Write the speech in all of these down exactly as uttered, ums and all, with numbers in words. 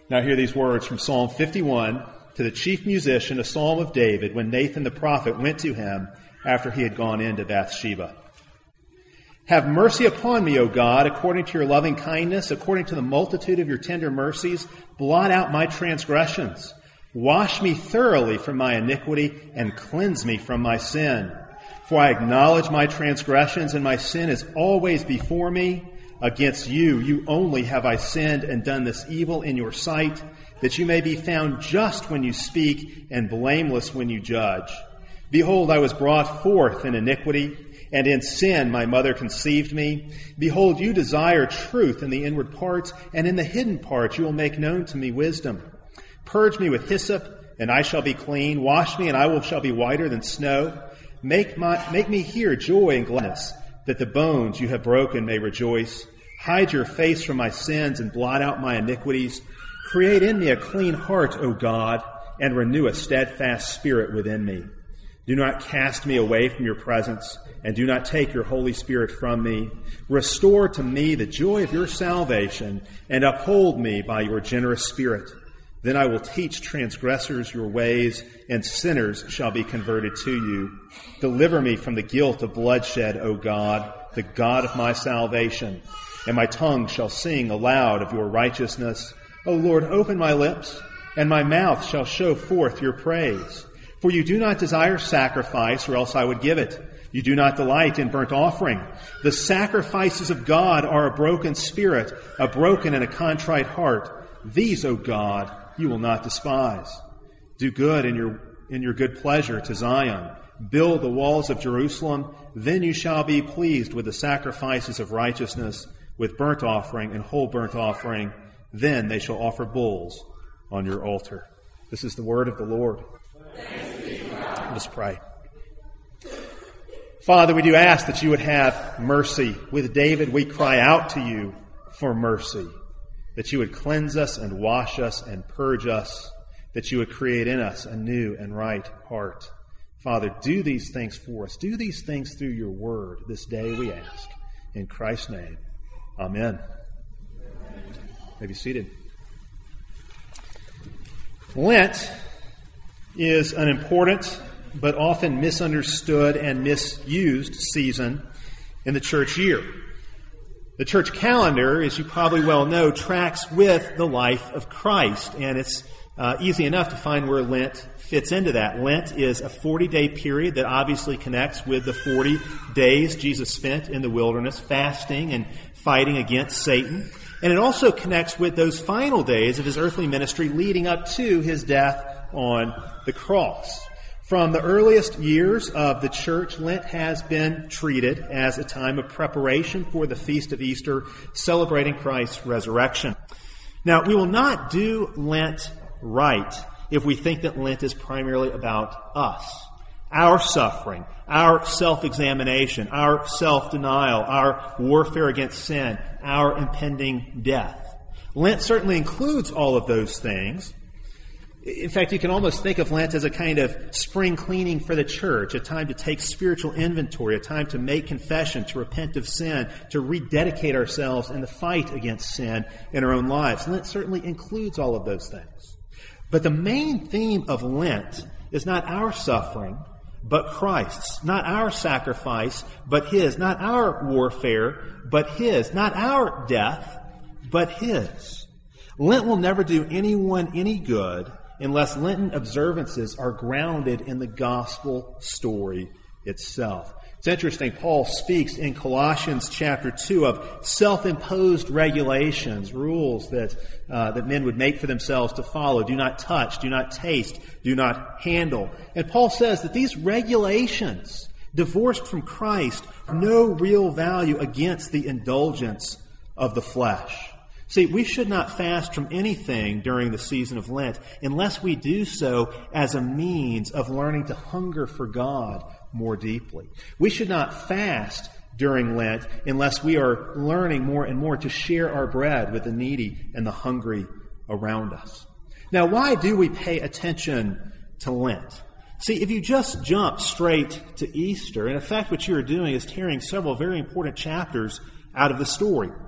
Now hear these words from Psalm fifty-one, to the chief musician, a psalm of David, when Nathan the prophet went to him after he had gone into Bathsheba. Have mercy upon me, O God, according to your loving kindness, according to the multitude of your tender mercies. Blot out my transgressions. Wash me thoroughly from my iniquity and cleanse me from my sin. For I acknowledge my transgressions, and my sin is always before me. Against you, you only have I sinned and done this evil in your sight, that you may be found just when you speak and blameless when you judge. Behold, I was brought forth in iniquity, and in sin my mother conceived me. Behold, you desire truth in the inward parts, and in the hidden parts you will make known to me wisdom. Purge me with hyssop, and I shall be clean. Wash me, and I will shall be whiter than snow. Make my make me hear joy and gladness, that the bones you have broken may rejoice. Hide your face from my sins and blot out my iniquities. Create in me a clean heart, O God, and renew a steadfast spirit within me. Do not cast me away from your presence, and do not take your Holy Spirit from me. Restore to me the joy of your salvation, and uphold me by your generous spirit. Then I will teach transgressors your ways, and sinners shall be converted to you. Deliver me from the guilt of bloodshed, O God, the God of my salvation. And my tongue shall sing aloud of your righteousness. O Lord, open my lips, and my mouth shall show forth your praise. For you do not desire sacrifice, or else I would give it. You do not delight in burnt offering. The sacrifices of God are a broken spirit, a broken and a contrite heart. These, O God, you will not despise. Do good in your in your good pleasure to Zion. Build the walls of Jerusalem. Then you shall be pleased with the sacrifices of righteousness, with burnt offering and whole burnt offering. Then they shall offer bulls on your altar. This is the word of the Lord. Let us pray. Father, we do ask that you would have mercy. With David, we cry out to you for mercy, that you would cleanse us and wash us and purge us, that you would create in us a new and right heart. Father, do these things for us. Do these things through your word this day, we ask. In Christ's name, amen. You may be seated. Lent is an important but often misunderstood and misused season in the church year. The church calendar, as you probably well know, tracks with the life of Christ, and it's uh, easy enough to find where Lent fits into that. Lent is a forty-day period that obviously connects with the forty days Jesus spent in the wilderness fasting and fighting against Satan. And it also connects with those final days of his earthly ministry leading up to his death on the cross. From the earliest years of the church, Lent has been treated as a time of preparation for the Feast of Easter, celebrating Christ's resurrection. Now, we will not do Lent right if we think that Lent is primarily about us, our suffering, our self-examination, our self-denial, our warfare against sin, our impending death. Lent certainly includes all of those things. In fact, you can almost think of Lent as a kind of spring cleaning for the church, a time to take spiritual inventory, a time to make confession, to repent of sin, to rededicate ourselves in the fight against sin in our own lives. Lent certainly includes all of those things. But the main theme of Lent is not our suffering, but Christ's. Not our sacrifice, but His. Not our warfare, but His. Not our death, but His. Lent will never do anyone any good unless Lenten observances are grounded in the gospel story itself. It's interesting, Paul speaks in Colossians chapter two of self-imposed regulations, rules that uh, that men would make for themselves to follow. Do not touch, do not taste, do not handle. And Paul says that these regulations, divorced from Christ, have no real value against the indulgence of the flesh. See, we should not fast from anything during the season of Lent unless we do so as a means of learning to hunger for God more deeply. We should not fast during Lent unless we are learning more and more to share our bread with the needy and the hungry around us. Now, why do we pay attention to Lent? See, if you just jump straight to Easter, in effect what you are doing is tearing several very important chapters out of the story.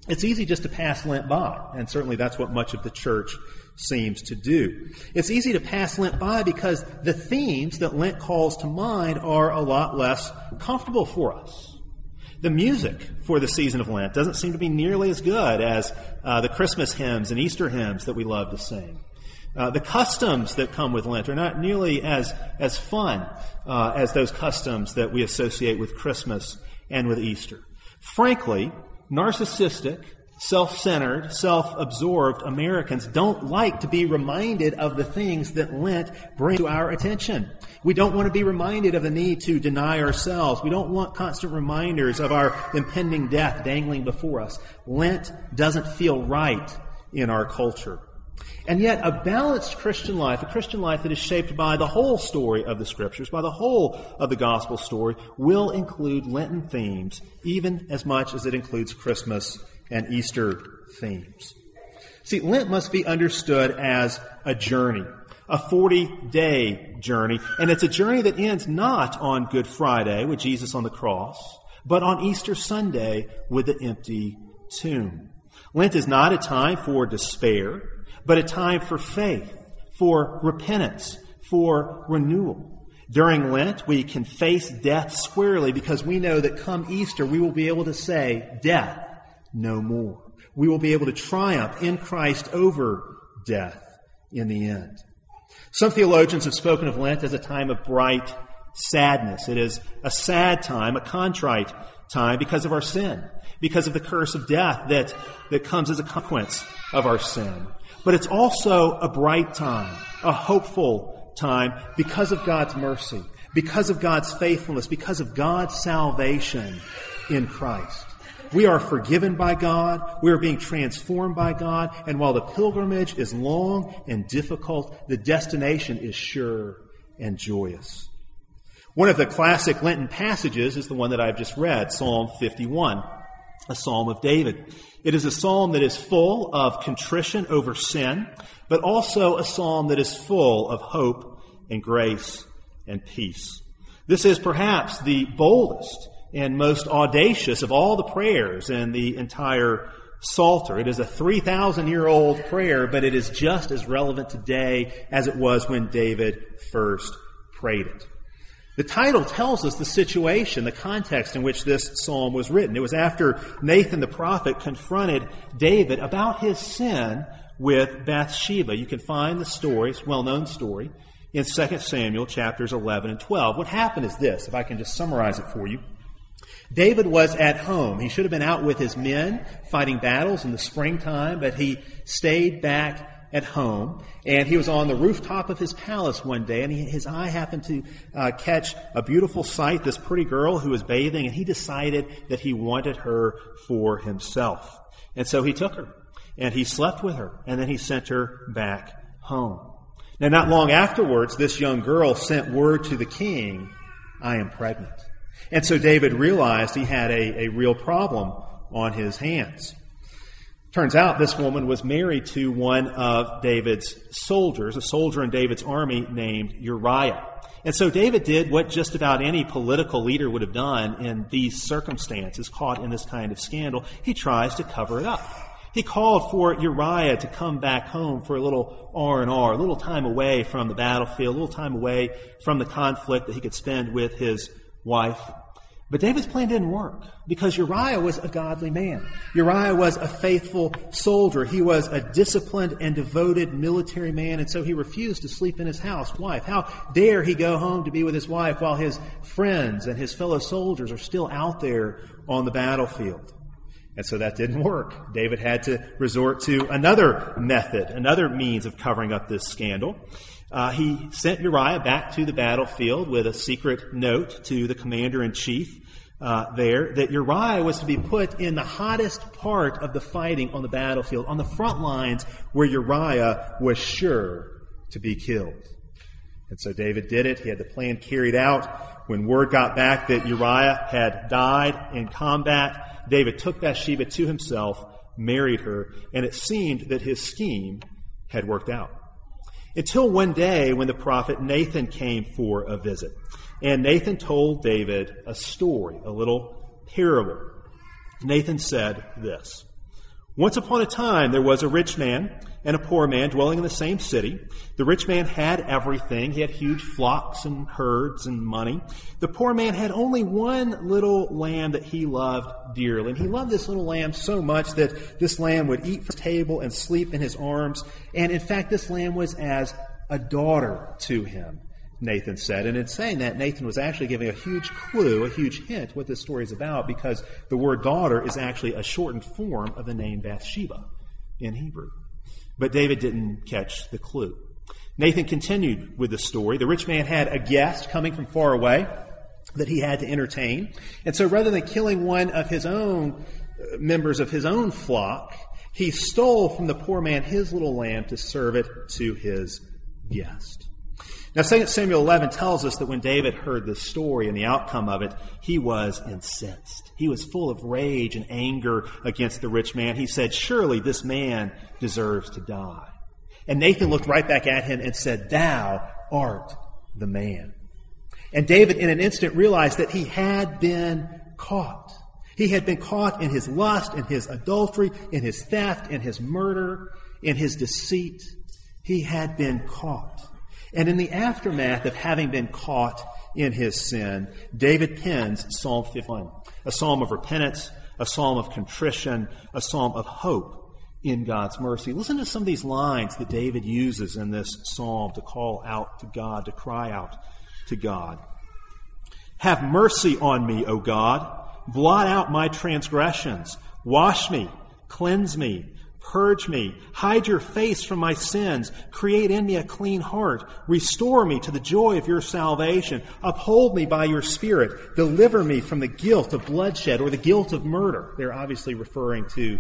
It's easy just to pass Lent by, and certainly that's what much of the church seems to do. It's easy to pass Lent by because the themes that Lent calls to mind are a lot less comfortable for us. The music for the season of Lent doesn't seem to be nearly as good as uh, the Christmas hymns and Easter hymns that we love to sing. Uh, the customs that come with Lent are not nearly as, as fun uh, as those customs that we associate with Christmas and with Easter. Frankly, narcissistic, self-centered, self-absorbed Americans don't like to be reminded of the things that Lent brings to our attention. We don't want to be reminded of the need to deny ourselves. We don't want constant reminders of our impending death dangling before us. Lent doesn't feel right in our culture. And yet a balanced Christian life, a Christian life that is shaped by the whole story of the Scriptures, by the whole of the gospel story, will include Lenten themes, even as much as it includes Christmas and Easter themes. See, Lent must be understood as a journey, a forty-day journey, and it's a journey that ends not on Good Friday with Jesus on the cross, but on Easter Sunday with the empty tomb. Lent is not a time for despair, but a time for faith, for repentance, for renewal. During Lent, we can face death squarely because we know that come Easter, we will be able to say, death, no more. We will be able to triumph in Christ over death in the end. Some theologians have spoken of Lent as a time of bright sadness. It is a sad time, a contrite time because of our sin, because of the curse of death that, that comes as a consequence of our sin. But it's also a bright time, a hopeful time because of God's mercy, because of God's faithfulness, because of God's salvation in Christ. We are forgiven by God, we are being transformed by God, and while the pilgrimage is long and difficult, the destination is sure and joyous. One of the classic Lenten passages is the one that I've just read, Psalm fifty-one, a psalm of David. It is a psalm that is full of contrition over sin, but also a psalm that is full of hope and grace and peace. This is perhaps the boldest and most audacious of all the prayers in the entire Psalter. It is a three thousand year old prayer, but it is just as relevant today as it was when David first prayed it. The title tells us the situation, the context in which this psalm was written. It was after Nathan the prophet confronted David about his sin with Bathsheba. You can find the story, it's a well-known story, in Second Samuel chapters eleven and twelve. What happened is this, if I can just summarize it for you. David was at home. He should have been out with his men fighting battles in the springtime, but he stayed back at home, and he was on the rooftop of his palace one day, and he, his eye happened to uh, catch a beautiful sight, this pretty girl who was bathing, and he decided that he wanted her for himself. And so he took her, and he slept with her, and then he sent her back home. Now, not long afterwards, this young girl sent word to the king, I am pregnant. And so David realized he had a, a real problem on his hands. Turns out this woman was married to one of David's soldiers, a soldier in David's army named Uriah. And so David did what just about any political leader would have done in these circumstances, caught in this kind of scandal. He tries to cover it up. He called for Uriah to come back home for a little R and R, a little time away from the battlefield, a little time away from the conflict that he could spend with his wife. But David's plan didn't work because Uriah was a godly man. Uriah was a faithful soldier. He was a disciplined and devoted military man, and so he refused to sleep in his house, wife. How dare he go home to be with his wife while his friends and his fellow soldiers are still out there on the battlefield? And so that didn't work. David had to resort to another method, another means of covering up this scandal. Uh, he sent Uriah back to the battlefield with a secret note to the commander-in-chief uh, there that Uriah was to be put in the hottest part of the fighting on the battlefield, on the front lines where Uriah was sure to be killed. And so David did it. He had the plan carried out. When word got back that Uriah had died in combat, David took Bathsheba to himself, married her, and it seemed that his scheme had worked out. Until one day when the prophet Nathan came for a visit. And Nathan told David a story, a little parable. Nathan said this, Once upon a time, there was a rich man and a poor man dwelling in the same city. The rich man had everything. He had huge flocks and herds and money. The poor man had only one little lamb that he loved dearly. And he loved this little lamb so much that this lamb would eat from his table and sleep in his arms. And in fact, this lamb was as a daughter to him, Nathan said. And in saying that, Nathan was actually giving a huge clue, a huge hint what this story is about, because the word daughter is actually a shortened form of the name Bathsheba in Hebrew. But David didn't catch the clue. Nathan continued with the story. The rich man had a guest coming from far away that he had to entertain. And so rather than killing one of his own members of his own flock, he stole from the poor man his little lamb to serve it to his guest. Now, Second Samuel eleven tells us that when David heard this story and the outcome of it, he was incensed. He was full of rage and anger against the rich man. He said, "Surely this man deserves to die." And Nathan looked right back at him and said, "Thou art the man." And David in an instant realized that he had been caught. He had been caught in his lust, in his adultery, in his theft, in his murder, in his deceit. He had been caught. And in the aftermath of having been caught in his sin, David pens Psalm fifty-one, a psalm of repentance, a psalm of contrition, a psalm of hope in God's mercy. Listen to some of these lines that David uses in this psalm to call out to God, to cry out to God. "Have mercy on me, O God. Blot out my transgressions. Wash me, cleanse me, purge me, hide your face from my sins, create in me a clean heart, restore me to the joy of your salvation, uphold me by your Spirit, deliver me from the guilt of bloodshed," or the guilt of murder. They're obviously referring to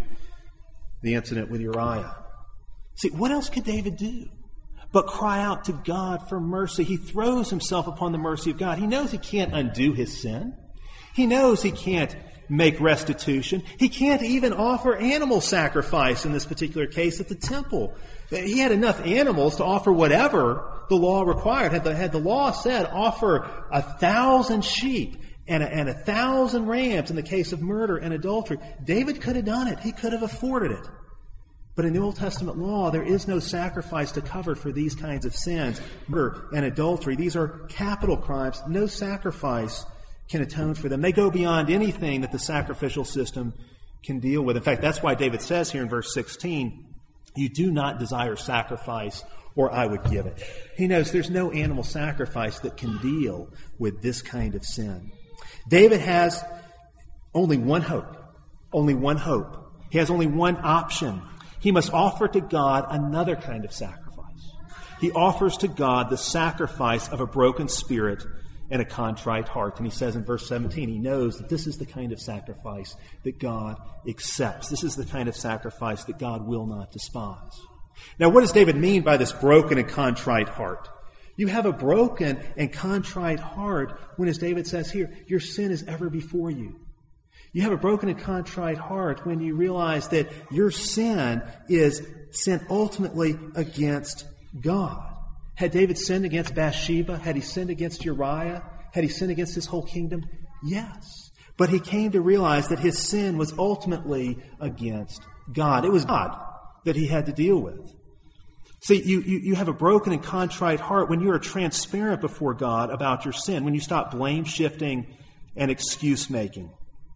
the incident with Uriah. See, what else could David do but cry out to God for mercy? He throws himself upon the mercy of God. He knows he can't undo his sin. He knows he can't make restitution. He can't even offer animal sacrifice in this particular case at the temple. He had enough animals to offer whatever the law required. Had the, had the law said offer a thousand sheep and a, and a thousand rams in the case of murder and adultery, David could have done it. He could have afforded it. But in the Old Testament law, there is no sacrifice to cover for these kinds of sins, murder and adultery. These are capital crimes. No sacrifice can atone for them. They go beyond anything that the sacrificial system can deal with. In fact, that's why David says here in verse sixteen, "You do not desire sacrifice, or I would give it." He knows there's no animal sacrifice that can deal with this kind of sin. David has only one hope. Only one hope. He has only one option. He must offer to God another kind of sacrifice. He offers to God the sacrifice of a broken spirit and a contrite heart. And he says in verse seventeen, he knows that this is the kind of sacrifice that God accepts. This is the kind of sacrifice that God will not despise. Now, what does David mean by this broken and contrite heart? You have a broken and contrite heart when, as David says here, your sin is ever before you. You have a broken and contrite heart when you realize that your sin is sin ultimately against God. Had David sinned against Bathsheba? Had he sinned against Uriah? Had he sinned against his whole kingdom? Yes. But he came to realize that his sin was ultimately against God. It was God that he had to deal with. See, you, you, you have a broken and contrite heart when you are transparent before God about your sin, when you stop blame shifting and excuse making.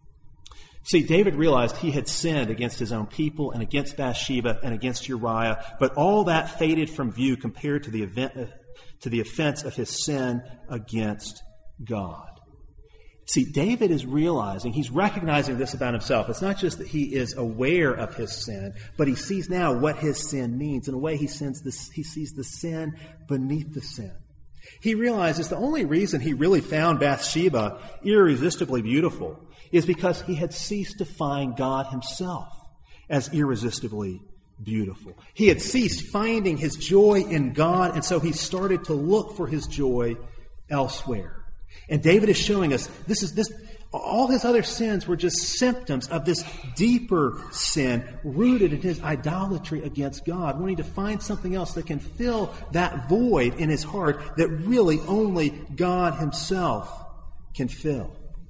See, David realized he had sinned against his own people and against Bathsheba and against Uriah, but all that faded from view compared to the event, to the offense of his sin against God. See, David is realizing, he's recognizing this about himself. It's not just that he is aware of his sin, but he sees now what his sin means. In a way, he, sins this, he sees the sin beneath the sin. He realizes the only reason he really found Bathsheba irresistibly beautiful is because he had ceased to find God himself as irresistibly beautiful. He had ceased finding his joy in God, and so he started to look for his joy elsewhere. And David is showing us this is this all his other sins were just symptoms of this deeper sin rooted in his idolatry against God, wanting to find something else that can fill that void in his heart that really only God himself can fill.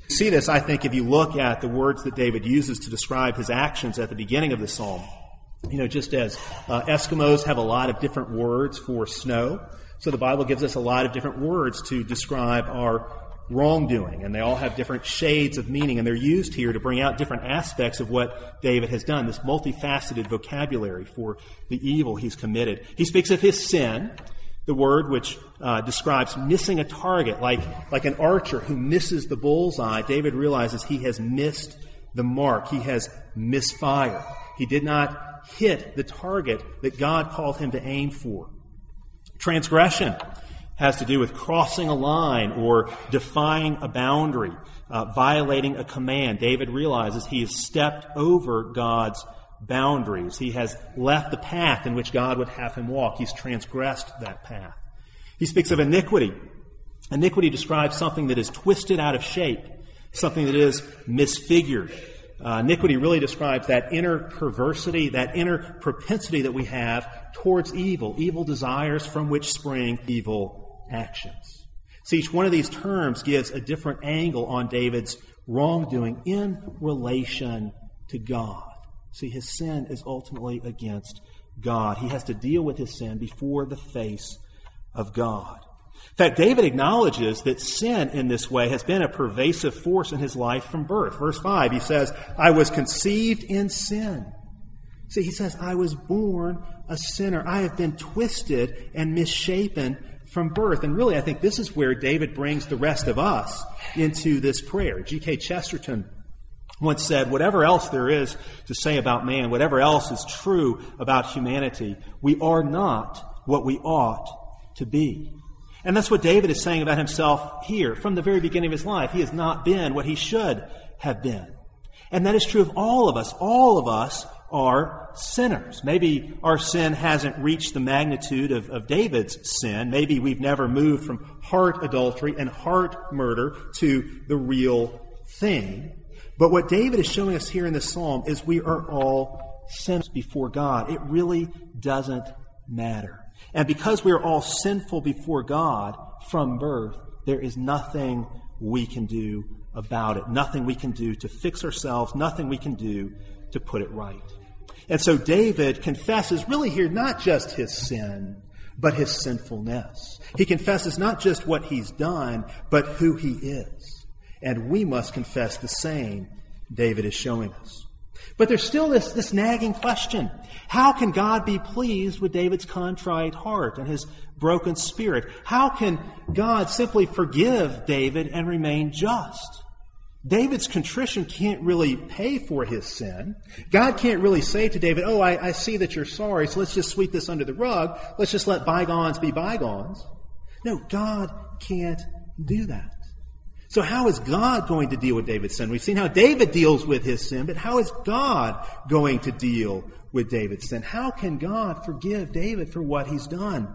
See this, I think, if you look at the words that David uses to describe his actions at the beginning of the psalm. You know, just as uh, Eskimos have a lot of different words for snow, so the Bible gives us a lot of different words to describe our wrongdoing, and they all have different shades of meaning, and they're used here to bring out different aspects of what David has done, this multifaceted vocabulary for the evil he's committed. He speaks of his sin, the word which uh, describes missing a target, like, like an archer who misses the bullseye. David realizes he has missed the mark. He has misfired. He did not hit the target that God called him to aim for. Transgression has to do with crossing a line or defying a boundary, uh, violating a command. David realizes he has stepped over God's boundaries. He has left the path in which God would have him walk. He's transgressed that path. He speaks of iniquity. Iniquity describes something that is twisted out of shape, something that is misfigured. Uh, iniquity really describes that inner perversity, that inner propensity that we have towards evil, evil desires from which spring evil actions. So each one of these terms gives a different angle on David's wrongdoing in relation to God. See, his sin is ultimately against God. He has to deal with his sin before the face of God. In fact, David acknowledges that sin in this way has been a pervasive force in his life from birth. Verse five, he says, I was conceived in sin. See, he says, I was born a sinner. I have been twisted and misshapen from birth. And really, I think this is where David brings the rest of us into this prayer. G K Chesterton once said, whatever else there is to say about man, whatever else is true about humanity, we are not what we ought to be. And that's what David is saying about himself here. From the very beginning of his life, he has not been what he should have been. And that is true of all of us. All of us are sinners. Maybe our sin hasn't reached the magnitude of, of David's sin. Maybe we've never moved from heart adultery and heart murder to the real thing. But what David is showing us here in this psalm is we are all sinners before God. It really doesn't matter. And because we are all sinful before God from birth, there is nothing we can do about it. Nothing we can do to fix ourselves. Nothing we can do to put it right. And so David confesses really here not just his sin, but his sinfulness. He confesses not just what he's done, but who he is. And we must confess the same, David is showing us. But there's still this, this nagging question. How can God be pleased with David's contrite heart and his broken spirit? How can God simply forgive David and remain just? David's contrition can't really pay for his sin. God can't really say to David, oh, I, I see that you're sorry, so let's just sweep this under the rug. Let's just let bygones be bygones. No, God can't do that. So how is God going to deal with David's sin? We've seen how David deals with his sin, but how is God going to deal with David's sin? How can God forgive David for what he's done?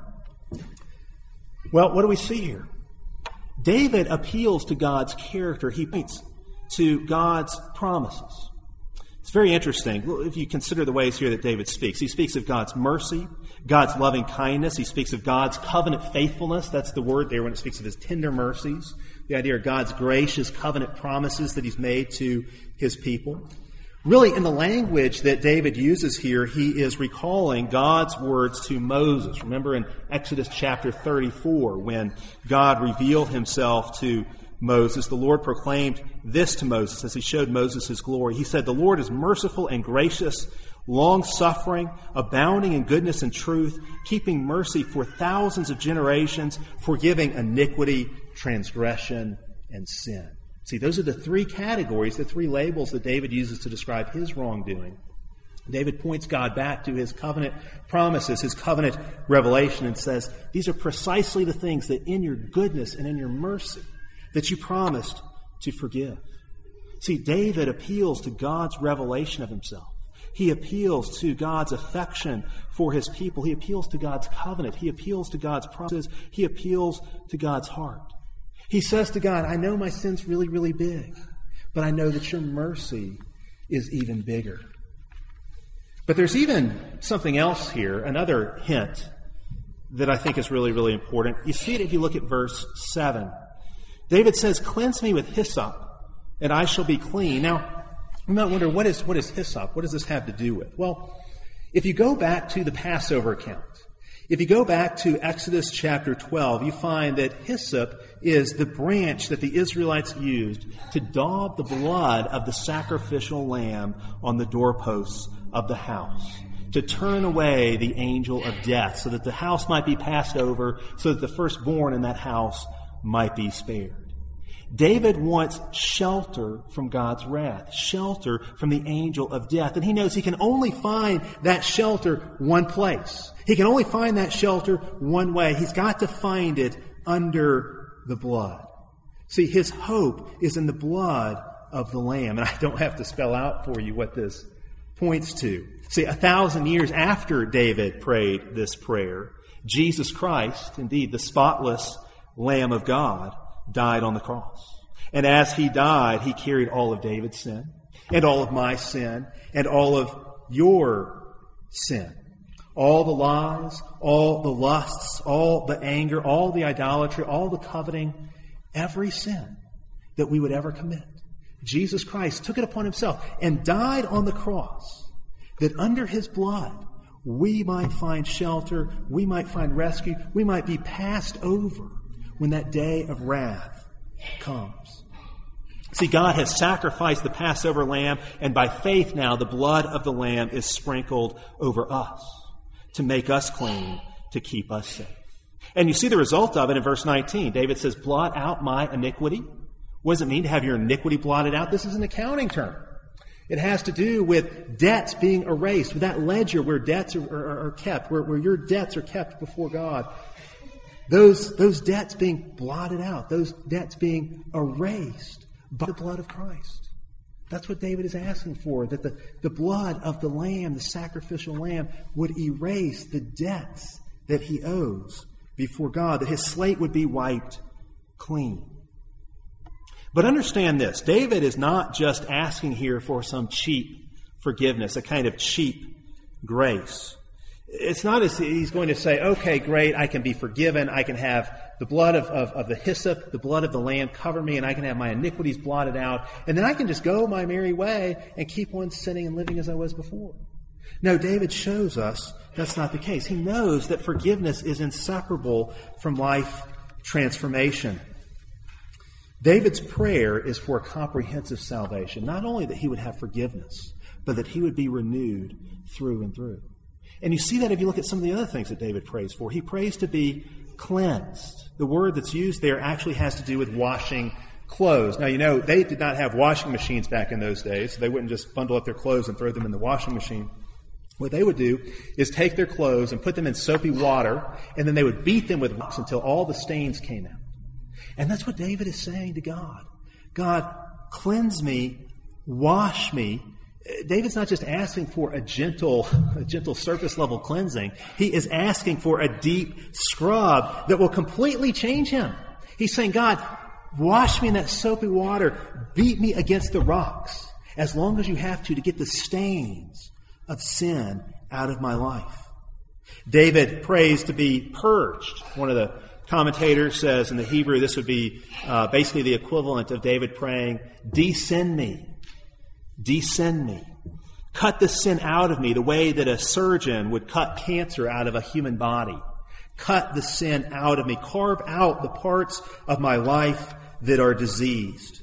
Well, what do we see here? David appeals to God's character. He points to God's promises. It's very interesting if you consider the ways here that David speaks. He speaks of God's mercy, God's loving kindness. He speaks of God's covenant faithfulness. That's the word there when it speaks of his tender mercies. The idea of God's gracious covenant promises that he's made to his people. Really, in the language that David uses here, he is recalling God's words to Moses. Remember in Exodus chapter thirty-four, when God revealed himself to Moses, the Lord proclaimed this to Moses as he showed Moses his glory. He said, the Lord is merciful and gracious, long-suffering, abounding in goodness and truth, keeping mercy for thousands of generations, forgiving iniquity, transgression, and sin. See, those are the three categories, the three labels that David uses to describe his wrongdoing. David points God back to his covenant promises, his covenant revelation, and says, these are precisely the things that in your goodness and in your mercy that you promised to forgive. See, David appeals to God's revelation of himself. He appeals to God's affection for his people. He appeals to God's covenant. He appeals to God's promises. He appeals to God's heart. He says to God, I know my sin's really, really big, but I know that your mercy is even bigger. But there's even something else here, another hint that I think is really, really important. You see it if you look at verse seven. David says, cleanse me with hyssop, and I shall be clean. Now, you might wonder, what is, what is hyssop? What does this have to do with? Well, if you go back to the Passover account, if you go back to Exodus chapter twelve, you find that hyssop is the branch that the Israelites used to daub the blood of the sacrificial lamb on the doorposts of the house, to turn away the angel of death, so that the house might be passed over, so that the firstborn in that house might be spared. David wants shelter from God's wrath, shelter from the angel of death. And he knows he can only find that shelter one place. He can only find that shelter one way. He's got to find it under the blood. See, his hope is in the blood of the Lamb. And I don't have to spell out for you what this points to. See, a thousand years after David prayed this prayer, Jesus Christ, indeed the spotless Lamb of God, died on the cross. And as he died, he carried all of David's sin, and all of my sin, and all of your sin. All the lies, all the lusts, all the anger, all the idolatry, all the coveting, every sin that we would ever commit. Jesus Christ took it upon himself and died on the cross, that under his blood we might find shelter, we might find rescue, we might be passed over when that day of wrath comes. See, God has sacrificed the Passover lamb, and by faith now the blood of the lamb is sprinkled over us to make us clean, to keep us safe. And you see the result of it in verse nineteen. David says, blot out my iniquity. What does it mean to have your iniquity blotted out? This is an accounting term. It has to do with debts being erased, with that ledger where debts are, are, are kept, where, where your debts are kept before God. Those, those debts being blotted out, those debts being erased by the blood of Christ. That's what David is asking for, that the, the blood of the Lamb, the sacrificial Lamb, would erase the debts that he owes before God, that his slate would be wiped clean. But understand this, David is not just asking here for some cheap forgiveness, a kind of cheap grace. It's not as he's going to say, okay, great, I can be forgiven. I can have the blood of, of, of the hyssop, the blood of the lamb cover me, and I can have my iniquities blotted out. And then I can just go my merry way and keep on sinning and living as I was before. No, David shows us that's not the case. He knows that forgiveness is inseparable from life transformation. David's prayer is for a comprehensive salvation. Not only that he would have forgiveness, but that he would be renewed through and through. And you see that if you look at some of the other things that David prays for. He prays to be cleansed. The word that's used there actually has to do with washing clothes. Now, you know, they did not have washing machines back in those days, so they wouldn't just bundle up their clothes and throw them in the washing machine. What they would do is take their clothes and put them in soapy water, and then they would beat them with rocks until all the stains came out. And that's what David is saying to God. God, cleanse me, wash me. David's not just asking for a gentle, a gentle surface level cleansing. He is asking for a deep scrub that will completely change him. He's saying, God, wash me in that soapy water. Beat me against the rocks as long as you have to to get the stains of sin out of my life. David prays to be purged. One of the commentators says in the Hebrew this would be uh, basically the equivalent of David praying, descend me. Descend me. Cut the sin out of me the way that a surgeon would cut cancer out of a human body. Cut the sin out of me. Carve out the parts of my life that are diseased.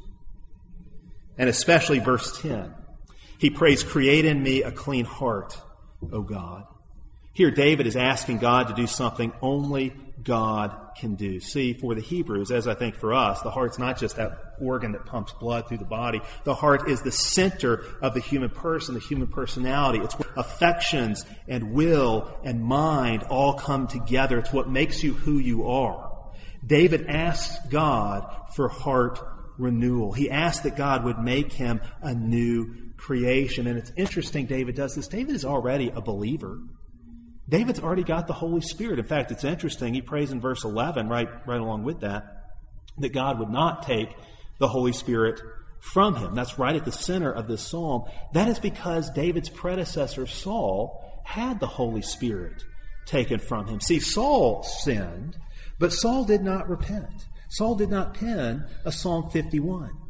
And especially verse ten. He prays, create in me a clean heart, O God. Here David is asking God to do something only God can do. See, for the Hebrews, as I think for us, the heart's not just that organ that pumps blood through the body. The heart is the center of the human person, the human personality. It's where affections and will and mind all come together. It's what makes you who you are. David asks God for heart renewal. He asks that God would make him a new creation. And it's interesting David does this. David is already a believer. David's already got the Holy Spirit. In fact, it's interesting. He prays in verse eleven, right, right along with that, that God would not take the Holy Spirit from him. That's right at the center of this psalm. That is because David's predecessor, Saul, had the Holy Spirit taken from him. See, Saul sinned, but Saul did not repent. Saul did not pen a Psalm fifty-one.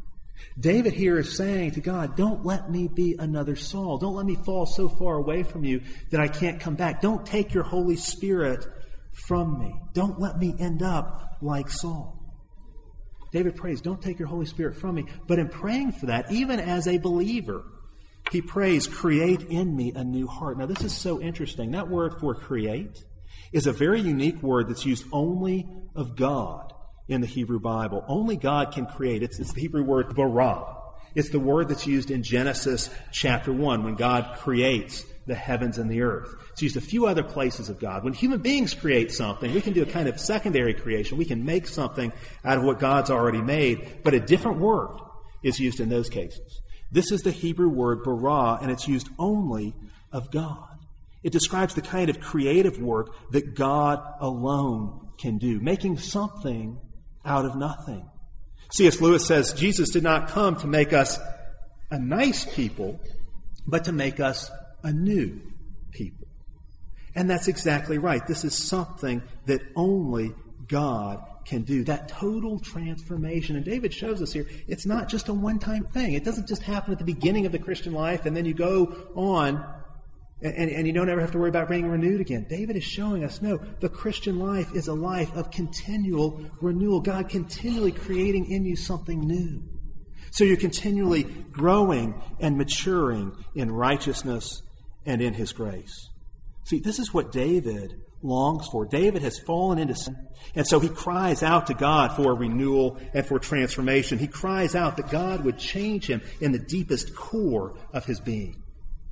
David here is saying to God, don't let me be another Saul. Don't let me fall so far away from you that I can't come back. Don't take your Holy Spirit from me. Don't let me end up like Saul. David prays, don't take your Holy Spirit from me. But in praying for that, even as a believer, he prays, create in me a new heart. Now, this is so interesting. That word for create is a very unique word that's used only of God in the Hebrew Bible. Only God can create. It's, it's the Hebrew word bara. It's the word that's used in Genesis chapter one when God creates the heavens and the earth. It's used a few other places of God. When human beings create something, we can do a kind of secondary creation. We can make something out of what God's already made, but a different word is used in those cases. This is the Hebrew word bara, and it's used only of God. It describes the kind of creative work that God alone can do, making something out of nothing. C S Lewis says Jesus did not come to make us a nice people, but to make us a new people. And that's exactly right. This is something that only God can do. That total transformation. And David shows us here, it's not just a one-time thing. It doesn't just happen at the beginning of the Christian life and then you go on and, and you don't ever have to worry about being renewed again. David is showing us, no, the Christian life is a life of continual renewal. God continually creating in you something new. So you're continually growing and maturing in righteousness and in His grace. See, this is what David longs for. David has fallen into sin, and so he cries out to God for renewal and for transformation. He cries out that God would change him in the deepest core of his being.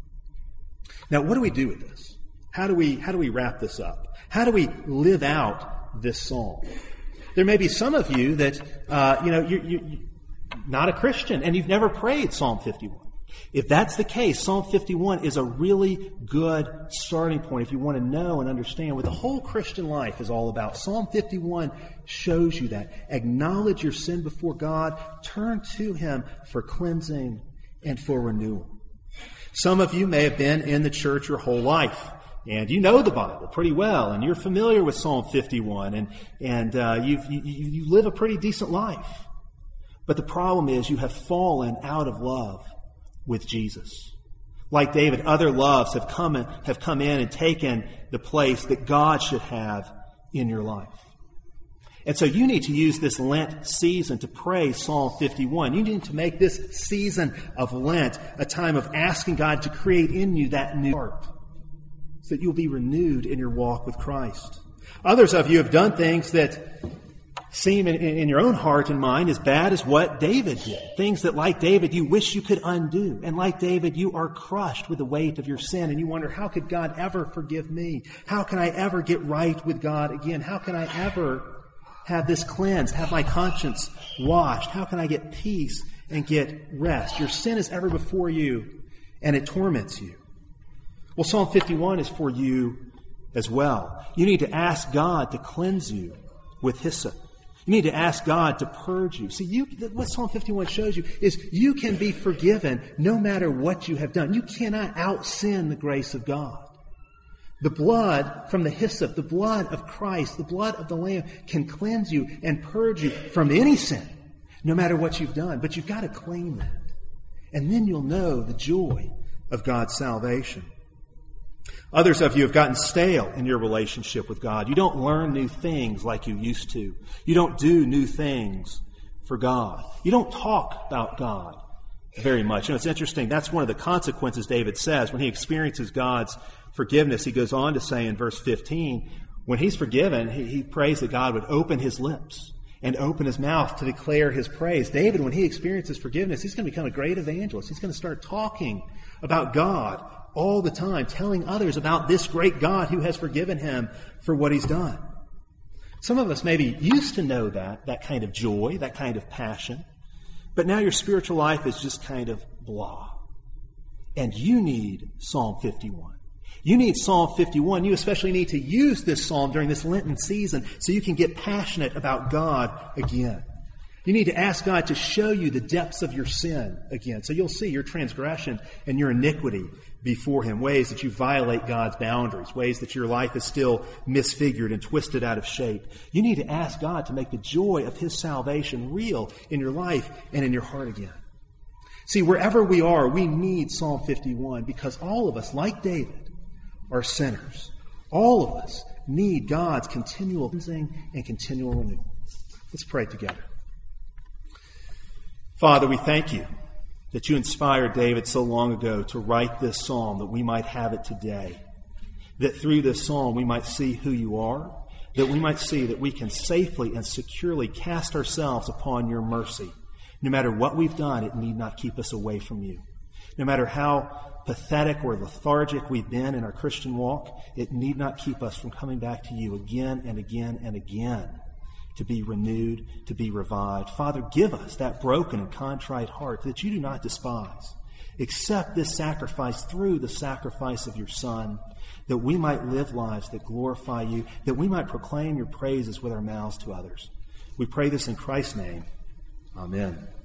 Now, what do we do with this? How do we, how do we wrap this up? How do we live out this psalm? There may be some of you that, uh, you know, you're, you're not a Christian and you've never prayed Psalm fifty-one. If that's the case, Psalm fifty-one is a really good starting point if you want to know and understand what the whole Christian life is all about. Psalm fifty-one shows you that. Acknowledge your sin before God. Turn to Him for cleansing and for renewal. Some of you may have been in the church your whole life, and you know the Bible pretty well, and you're familiar with Psalm fifty-one, and, and uh, you've, you, you live a pretty decent life. But the problem is you have fallen out of love with Jesus. Like David, other loves have come in, have come in and taken the place that God should have in your life. And so you need to use this Lent season to pray Psalm fifty-one. You need to make this season of Lent a time of asking God to create in you that new heart so that you'll be renewed in your walk with Christ. Others of you have done things that seem in, in your own heart and mind as bad as what David did. Things that, like David, you wish you could undo. And like David, you are crushed with the weight of your sin. And you wonder, how could God ever forgive me? How can I ever get right with God again? How can I ever have this cleansed, have my conscience washed? How can I get peace and get rest? Your sin is ever before you, and it torments you. Well, Psalm fifty-one is for you as well. You need to ask God to cleanse you with hyssop. You need to ask God to purge you. See, you, what Psalm fifty-one shows you is you can be forgiven no matter what you have done. You cannot out-sin the grace of God. The blood from the hyssop, the blood of Christ, the blood of the Lamb can cleanse you and purge you from any sin, no matter what you've done. But you've got to claim that. And then you'll know the joy of God's salvation. Others of you have gotten stale in your relationship with God. You don't learn new things like you used to. You don't do new things for God. You don't talk about God very much. You know, it's interesting. That's one of the consequences David says when he experiences God's forgiveness. He goes on to say in verse fifteen, when he's forgiven, he, he prays that God would open his lips and open his mouth to declare his praise. David, when he experiences forgiveness, he's going to become a great evangelist. He's going to start talking about God all the time, telling others about this great God who has forgiven him for what he's done. Some of us maybe used to know that, that kind of joy, that kind of passion, but now your spiritual life is just kind of blah. And you need Psalm fifty-one. You need Psalm fifty-one. You especially need to use this psalm during this Lenten season so you can get passionate about God again. You need to ask God to show you the depths of your sin again, so you'll see your transgression and your iniquity before Him, ways that you violate God's boundaries, ways that your life is still misfigured and twisted out of shape. You need to ask God to make the joy of His salvation real in your life and in your heart again. See, wherever we are, we need Psalm fifty-one because all of us, like David, are sinners. All of us need God's continual cleansing and continual renewal. Let's pray together. Father, we thank you that you inspired David so long ago to write this psalm that we might have it today. That through this psalm we might see who you are, that we might see that we can safely and securely cast ourselves upon your mercy. No matter what we've done, it need not keep us away from you. No matter how pathetic or lethargic we've been in our Christian walk, it need not keep us from coming back to you again and again and again to be renewed, to be revived. Father, give us that broken and contrite heart that you do not despise. Accept this sacrifice through the sacrifice of your Son, that we might live lives that glorify you, that we might proclaim your praises with our mouths to others. We pray this in Christ's name. Amen.